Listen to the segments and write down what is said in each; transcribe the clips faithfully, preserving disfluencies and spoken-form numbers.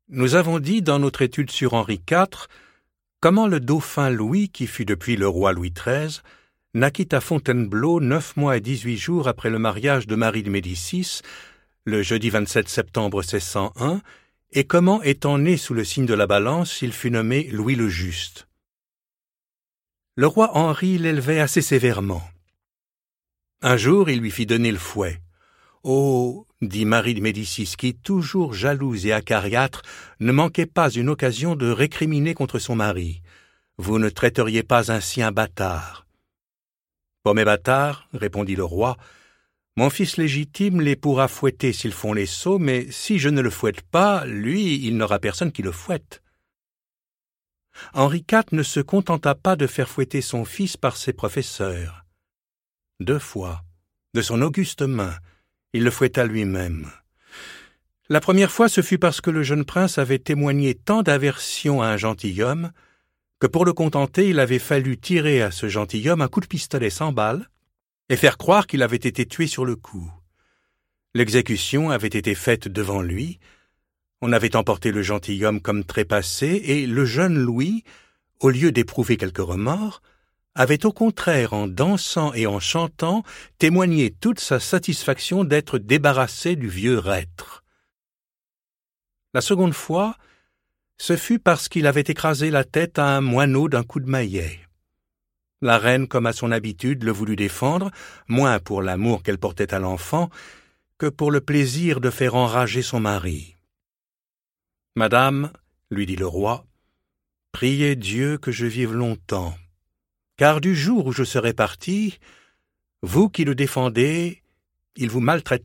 Nous avons dit dans notre étude sur Henri quatre comment le dauphin Louis, qui fut depuis le roi Louis treize, naquit à Fontainebleau neuf mois et dix-huit jours après le mariage de Marie de Médicis, le jeudi vingt-sept septembre mille six cent un, et comment, étant né sous le signe de la balance, il fut nommé Louis le Juste. Le roi Henri l'élevait assez sévèrement. Un jour, il lui fit donner le fouet. « Oh !» dit Marie de Médicis, qui, toujours jalouse et acariâtre, ne manquait pas une occasion de récriminer contre son mari. « Vous ne traiteriez pas ainsi un bâtard. »« Pomme et bâtard, » répondit le roi, « mon fils légitime les pourra fouetter s'ils font les sots, mais si je ne le fouette pas, lui, il n'aura personne qui le fouette. » Henri quatre ne se contenta pas de faire fouetter son fils par ses professeurs. Deux fois, de son auguste main, il le fouetta lui-même. La première fois, ce fut parce que le jeune prince avait témoigné tant d'aversion à un gentilhomme que pour le contenter, il avait fallu tirer à ce gentilhomme un coup de pistolet sans balle et faire croire qu'il avait été tué sur le coup. L'exécution avait été faite devant lui, on avait emporté le gentilhomme comme trépassé, et le jeune Louis, au lieu d'éprouver quelque remords, avait au contraire, en dansant et en chantant, témoigné toute sa satisfaction d'être débarrassé du vieux reître. La seconde fois, ce fut parce qu'il avait écrasé la tête à un moineau d'un coup de maillet. La reine, comme à son habitude, le voulut défendre, moins pour l'amour qu'elle portait à l'enfant, que pour le plaisir de faire enrager son mari. « Madame, lui dit le roi, priez Dieu que je vive longtemps. Car du jour où je serai parti, vous qui le défendez, il vous maltraitera. »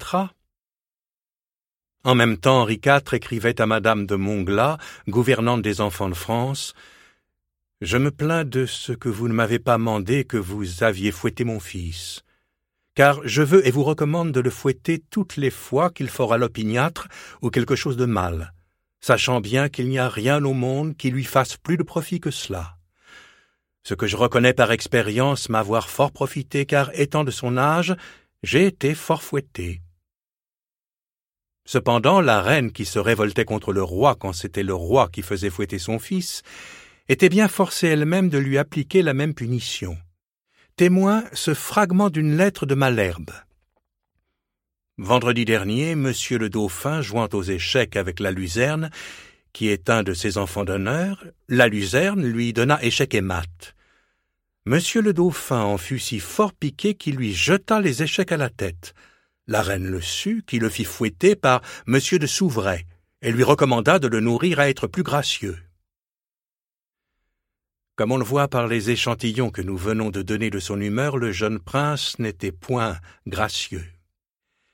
En même temps, Henri quatre écrivait à Madame de Montglat, gouvernante des enfants de France, « Je me plains de ce que vous ne m'avez pas mandé que vous aviez fouetté mon fils. Car je veux et vous recommande de le fouetter toutes les fois qu'il fera l'opiniâtre ou quelque chose de mal, sachant bien qu'il n'y a rien au monde qui lui fasse plus de profit que cela. Ce que je reconnais par expérience m'avoir fort profité, car, étant de son âge, j'ai été fort fouetté. » Cependant, la reine, qui se révoltait contre le roi quand c'était le roi qui faisait fouetter son fils, était bien forcée elle-même de lui appliquer la même punition. Témoin ce fragment d'une lettre de Malherbe. Vendredi dernier, monsieur le dauphin, jouant aux échecs avec la luzerne, qui est un de ses enfants d'honneur, la luzerne lui donna échec et mat. Monsieur le dauphin en fut si fort piqué qu'il lui jeta les échecs à la tête. La reine le sut, qui le fit fouetter par monsieur de Souvray, et lui recommanda de le nourrir à être plus gracieux. Comme on le voit par les échantillons que nous venons de donner de son humeur, le jeune prince n'était point gracieux.